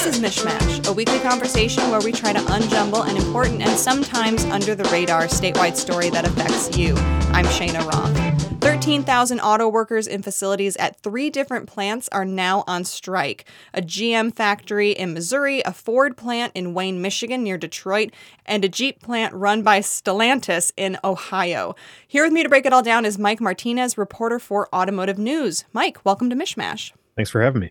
is Mishmash, a weekly conversation where we try to unjumble an important and sometimes under-the-radar statewide story that affects you. I'm Shayna Roth. 13,000 auto workers in facilities at 3 different plants are now on strike. A GM factory in Missouri, a Ford plant in Wayne, Michigan near Detroit, and a Jeep plant run by Stellantis in Ohio. Here with me to break it all down is Mike Martinez, reporter for Automotive News. Mike, welcome to Mishmash. Thanks for having me.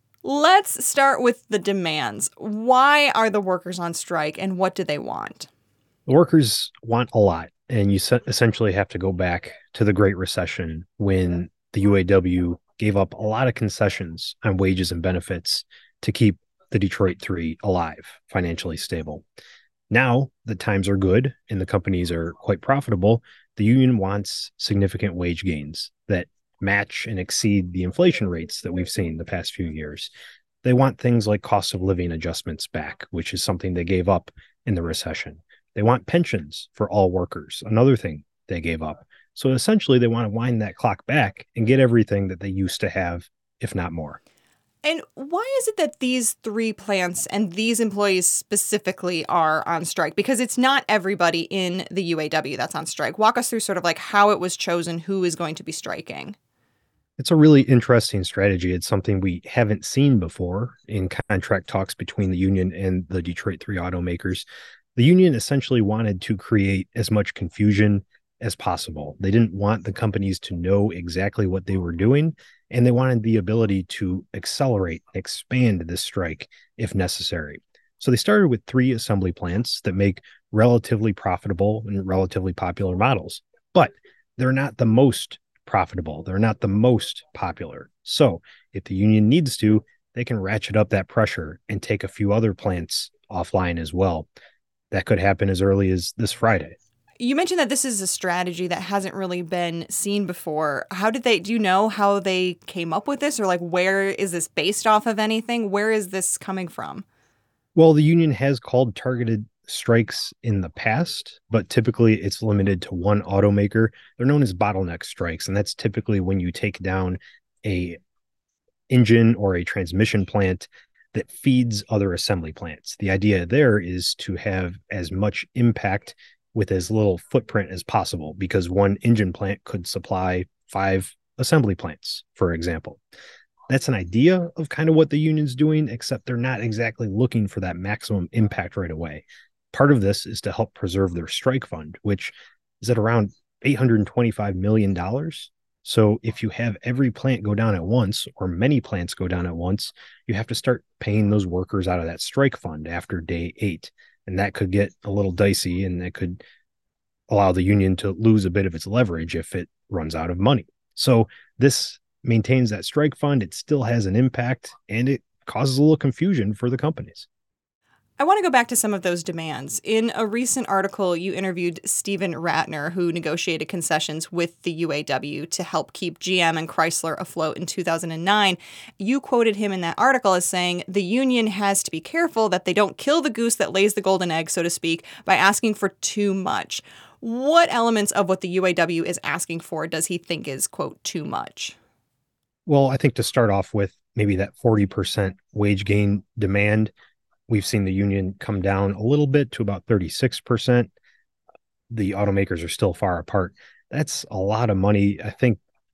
Let's start with the demands. Why are the workers on strike and what do they want? The workers want a lot, and you essentially have to go back to the Great Recession when the UAW gave up a lot of concessions on wages and benefits to keep the Detroit Three alive, financially stable. Now the times are good and the companies are quite profitable. The union wants significant wage gains that match and exceed the inflation rates that we've seen the past few years. They want things like cost of living adjustments back, which is something they gave up in the recession. They want pensions for all workers, another thing they gave up. So essentially, they want to wind that clock back and get everything that they used to have, if not more. And why is it that these 3 plants and these employees specifically are on strike? Because it's not everybody in the UAW that's on strike. Walk us through sort of like how it was chosen, who is going to be striking. It's a really interesting strategy. It's something we haven't seen before in contract talks between the union and the Detroit Three automakers. The union essentially wanted to create as much confusion as possible. They didn't want the companies to know exactly what they were doing, and they wanted the ability to accelerate, expand this strike if necessary. So they started with 3 assembly plants that make relatively profitable and relatively popular models, but they're not the most profitable. They're not the most popular. So if the union needs to, they can ratchet up that pressure and take a few other plants offline as well. That could happen as early as this Friday. You mentioned that this is a strategy that hasn't really been seen before. Do you know how they came up with this, or like where is this based off of anything? Where is this coming from? Well, the union has called targeted strikes in the past, but typically it's limited to one automaker. They're known as bottleneck strikes, and that's typically when you take down a engine or a transmission plant that feeds other assembly plants. The idea there is to have as much impact with as little footprint as possible, because one engine plant could supply 5 assembly plants, for example. That's an idea of kind of what the union's doing, except they're not exactly looking for that maximum impact right away. Part of this is to help preserve their strike fund, which is at around $825 million. So if you have every plant go down at once, or many plants go down at once, you have to start paying those workers out of that strike fund after day 8. And that could get a little dicey, and that could allow the union to lose a bit of its leverage if it runs out of money. So this maintains that strike fund. It still has an impact, and it causes a little confusion for the companies. I want to go back to some of those demands. In a recent article, you interviewed Steven Rattner, who negotiated concessions with the UAW to help keep GM and Chrysler afloat in 2009. You quoted him in that article as saying, the union has to be careful that they don't kill the goose that lays the golden egg, so to speak, by asking for too much. What elements of what the UAW is asking for does he think is, quote, too much? Well, I think to start off with, maybe that 40% wage gain demand. We've seen the union come down a little bit to about 36%. The automakers are still far apart. That's a lot of money. I think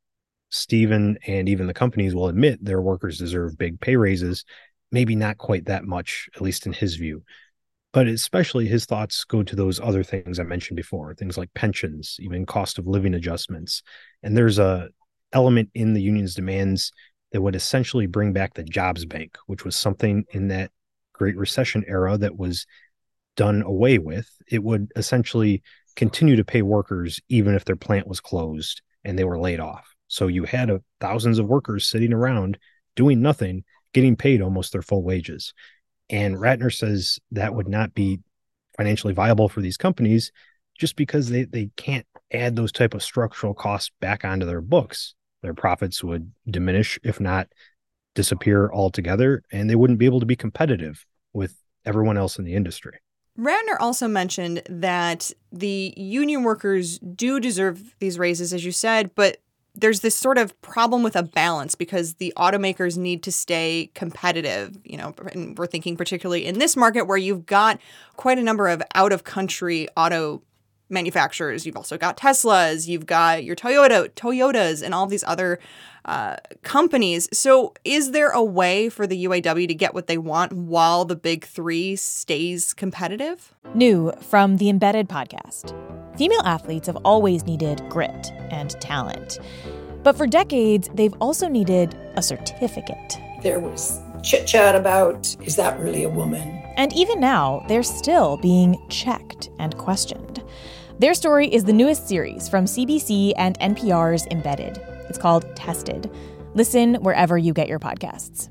Stephen and even the companies will admit their workers deserve big pay raises, maybe not quite that much, at least in his view. But especially his thoughts go to those other things I mentioned before, things like pensions, even cost of living adjustments. And there's a element in the union's demands that would essentially bring back the jobs bank, which was something in that Great Recession era that was done away with. It would essentially continue to pay workers even if their plant was closed and they were laid off. So you had thousands of workers sitting around doing nothing, getting paid almost their full wages. And Rattner says that would not be financially viable for these companies just because they can't add those type of structural costs back onto their books. Their profits would diminish, if not disappear altogether, and they wouldn't be able to be competitive with everyone else in the industry. Rattner also mentioned that the union workers do deserve these raises, as you said, but there's this sort of problem with a balance because the automakers need to stay competitive, and we're thinking particularly in this market where you've got quite a number of out-of-country auto manufacturers. You've also got Teslas, you've got your Toyotas, and all these other companies. So is there a way for the UAW to get what they want while the big three stays competitive? New from the Embedded podcast. Female athletes have always needed grit and talent. But for decades, they've also needed a certificate. There was chit-chat about, is that really a woman? And even now, they're still being checked and questioned. Their story is the newest series from CBC and NPR's Embedded. It's called Tested. Listen wherever you get your podcasts.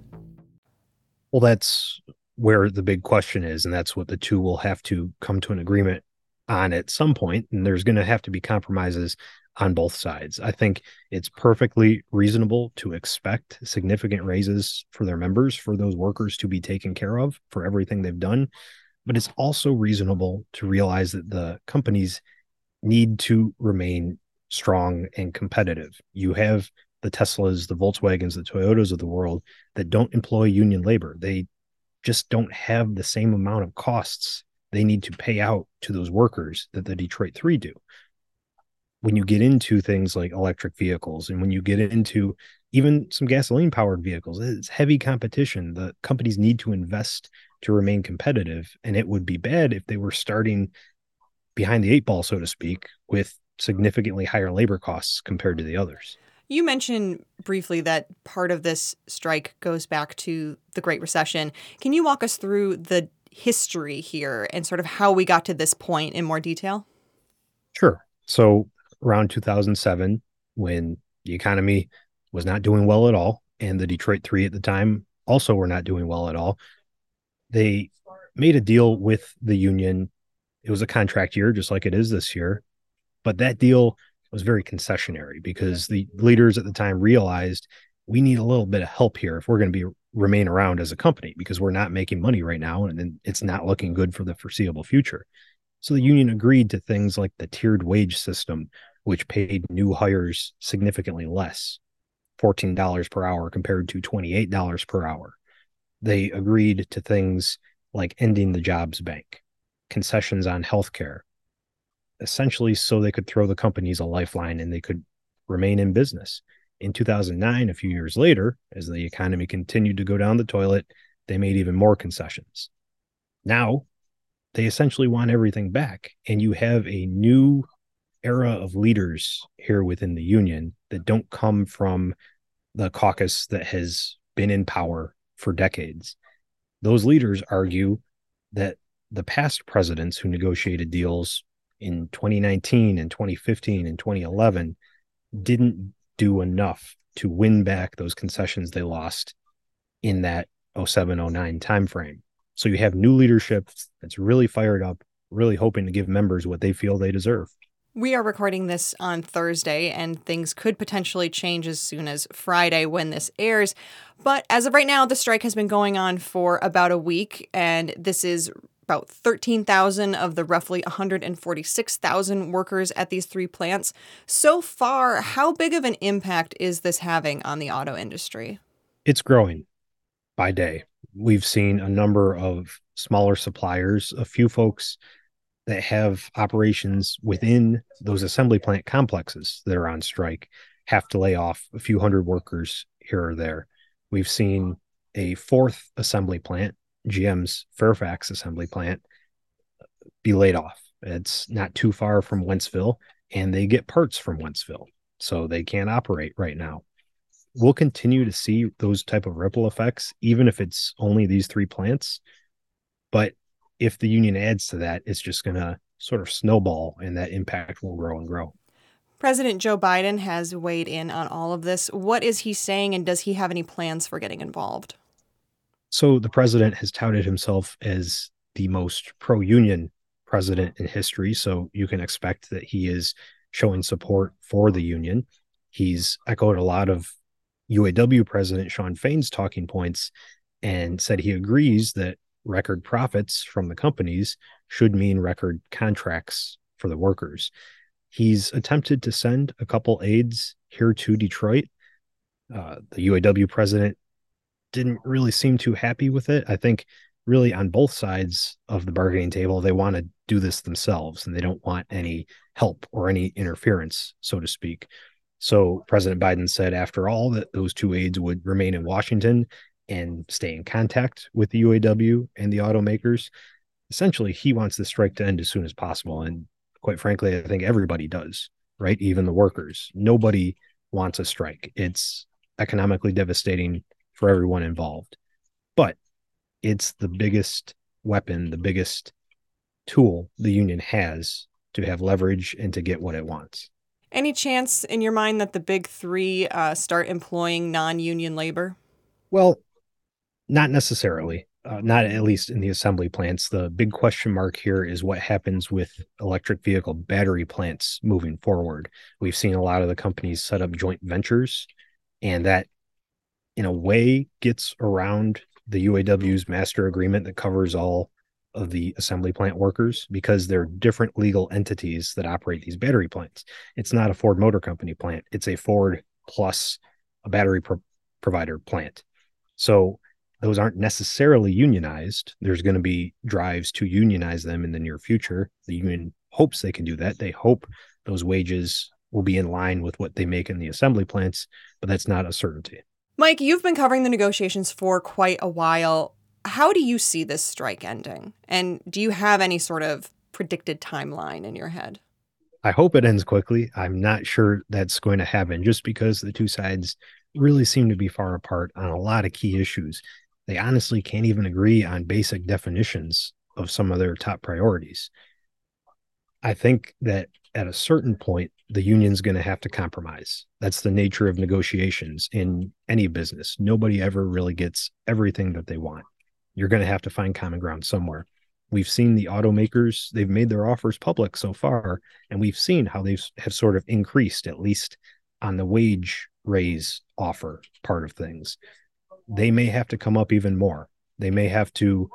Well, that's where the big question is, and that's what the two will have to come to an agreement on at some point, and there's going to have to be compromises on both sides. I think it's perfectly reasonable to expect significant raises for their members, for those workers to be taken care of for everything they've done. But it's also reasonable to realize that the companies need to remain strong and competitive. You have the Teslas, the Volkswagens, the Toyotas of the world that don't employ union labor. They just don't have the same amount of costs they need to pay out to those workers that the Detroit Three do. When you get into things like electric vehicles and when you get into even some gasoline powered vehicles, it's heavy competition. The companies need to invest to remain competitive. And it would be bad if they were starting behind the eight ball, so to speak, with significantly higher labor costs compared to the others. You mentioned briefly that part of this strike goes back to the Great Recession. Can you walk us through the history here and sort of how we got to this point in more detail? Sure. So around 2007, when the economy was not doing well at all, and the Detroit Three at the time also were not doing well at all, they made a deal with the union. It was a contract year, just like it is this year. But that deal was very concessionary because the leaders at the time realized we need a little bit of help here if we're going to remain around as a company, because we're not making money right now and it's not looking good for the foreseeable future. So the union agreed to things like the tiered wage system, which paid new hires significantly less, $14 per hour compared to $28 per hour. They agreed to things like ending the jobs bank, concessions on healthcare, essentially so they could throw the companies a lifeline and they could remain in business. In 2009, a few years later, as the economy continued to go down the toilet, they made even more concessions. Now, they essentially want everything back, and you have a new era of leaders here within the union that don't come from the caucus that has been in power for decades. Those leaders argue that the past presidents who negotiated deals in 2019 and 2015 and 2011 didn't do enough to win back those concessions they lost in that 07-09 timeframe. So you have new leadership that's really fired up, really hoping to give members what they feel they deserve. We are recording this on Thursday, and things could potentially change as soon as Friday when this airs. But as of right now, the strike has been going on for about a week, and this is about 13,000 of the roughly 146,000 workers at these three plants. So far, how big of an impact is this having on the auto industry? It's growing by day. We've seen a number of smaller suppliers, a few folks that have operations within those assembly plant complexes that are on strike have to lay off a few hundred workers here or there. We've seen a fourth assembly plant, GM's Fairfax assembly plant, be laid off. It's not too far from Wentzville, and they get parts from Wentzville, so they can't operate right now. We'll continue to see those type of ripple effects, even if it's only these three plants. But if the union adds to that, it's just going to sort of snowball, and that impact will grow and grow. President Joe Biden has weighed in on all of this. What is he saying, and does he have any plans for getting involved? So the president has touted himself as the most pro-union president in history, so you can expect that he is showing support for the union. He's echoed a lot of UAW President Shawn Fain's talking points and said he agrees that record profits from the companies should mean record contracts for the workers. He's attempted to send a couple aides here to Detroit. The UAW president didn't really seem too happy with it. I think really on both sides of the bargaining table, they want to do this themselves and they don't want any help or any interference, so to speak. So President Biden said after all that those two aides would remain in Washington and stay in contact with the UAW and the automakers. Essentially, he wants the strike to end as soon as possible. And quite frankly, I think everybody does, right? Even the workers. Nobody wants a strike. It's economically devastating for everyone involved. But it's the biggest weapon, the biggest tool the union has to have leverage and to get what it wants. Any chance in your mind that the big three start employing non-union labor? Well, not necessarily. Not at least in the assembly plants. The big question mark here is what happens with electric vehicle battery plants moving forward. We've seen a lot of the companies set up joint ventures, and that in a way gets around the UAW's master agreement that covers all of the assembly plant workers because they're different legal entities that operate these battery plants. It's not a Ford Motor Company plant. It's a Ford plus a battery provider plant. So those aren't necessarily unionized. There's going to be drives to unionize them in the near future. The union hopes they can do that. They hope those wages will be in line with what they make in the assembly plants, but that's not a certainty. Mike, you've been covering the negotiations for quite a while. How do you see this strike ending? And do you have any sort of predicted timeline in your head? I hope it ends quickly. I'm not sure that's going to happen just because the two sides really seem to be far apart on a lot of key issues. They honestly can't even agree on basic definitions of some of their top priorities. I think that at a certain point, the union's going to have to compromise. That's the nature of negotiations in any business. Nobody ever really gets everything that they want. You're going to have to find common ground somewhere. We've seen the automakers, they've made their offers public so far, and we've seen how they have sort of increased, at least on the wage raise offer part of things. They may have to come up even more. They may have to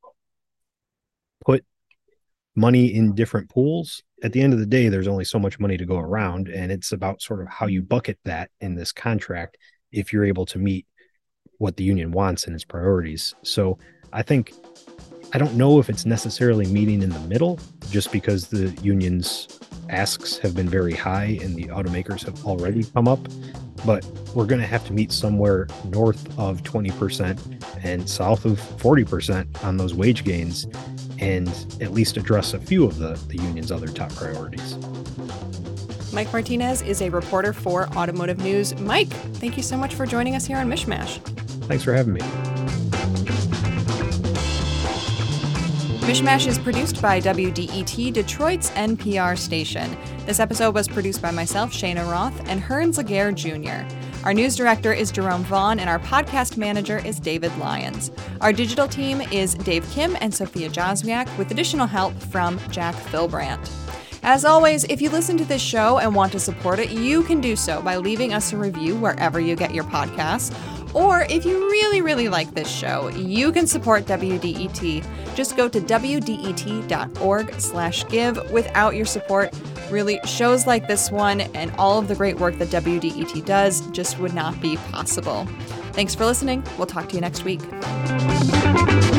put money in different pools. At the end of the day, there's only so much money to go around, and it's about sort of how you bucket that in this contract if you're able to meet what the union wants and its priorities. So I don't know if it's necessarily meeting in the middle, just because the union's asks have been very high and the automakers have already come up, but we're going to have to meet somewhere north of 20% and south of 40% on those wage gains and at least address a few of the union's other top priorities. Mike Martinez is a reporter for Automotive News. Mike, thank you so much for joining us here on Mishmash. Thanks for having me. Mishmash is produced by WDET, Detroit's NPR station. This episode was produced by myself, Shana Roth, and Hearns Laguerre Jr. Our news director is Jerome Vaughn, and our podcast manager is David Lyons. Our digital team is Dave Kim and Sophia Joswiak, with additional help from Jack Philbrandt. As always, if you listen to this show and want to support it, you can do so by leaving us a review wherever you get your podcasts. Or if you really, really like this show, you can support WDET. Just go to WDET.org/give. Without your support, really, shows like this one and all of the great work that WDET does just would not be possible. Thanks for listening. We'll talk to you next week.